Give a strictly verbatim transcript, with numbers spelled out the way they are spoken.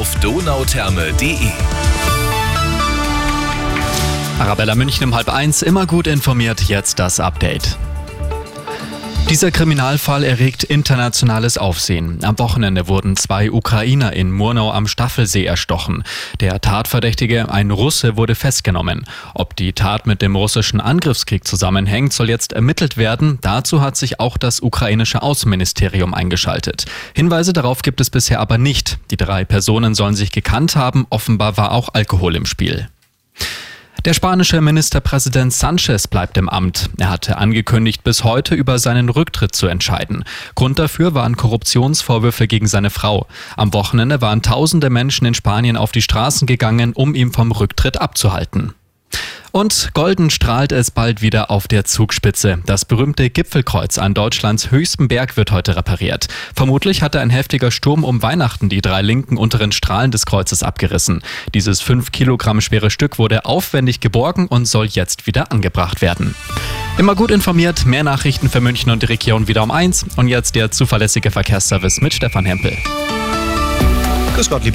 auf donautherme punkt de. Arabella München um halb eins, immer gut informiert, jetzt das Update. Dieser Kriminalfall erregt internationales Aufsehen. Am Wochenende wurden zwei Ukrainer in Murnau am Staffelsee erstochen. Der Tatverdächtige, ein Russe, wurde festgenommen. Ob die Tat mit dem russischen Angriffskrieg zusammenhängt, soll jetzt ermittelt werden. Dazu hat sich auch das ukrainische Außenministerium eingeschaltet. Hinweise darauf gibt es bisher aber nicht. Die drei Personen sollen sich gekannt haben. Offenbar war auch Alkohol im Spiel. Der spanische Ministerpräsident Sánchez bleibt im Amt. Er hatte angekündigt, bis heute über seinen Rücktritt zu entscheiden. Grund dafür waren Korruptionsvorwürfe gegen seine Frau. Am Wochenende waren tausende Menschen in Spanien auf die Straßen gegangen, um ihn vom Rücktritt abzuhalten. Und golden strahlt es bald wieder auf der Zugspitze. Das berühmte Gipfelkreuz an Deutschlands höchstem Berg wird heute repariert. Vermutlich hatte ein heftiger Sturm um Weihnachten die drei linken unteren Strahlen des Kreuzes abgerissen. Dieses fünf Kilogramm schwere Stück wurde aufwendig geborgen und soll jetzt wieder angebracht werden. Immer gut informiert, mehr Nachrichten für München und die Region wieder um eins. Und jetzt der zuverlässige Verkehrsservice mit Stefan Hempel. Grüß Gott, liebe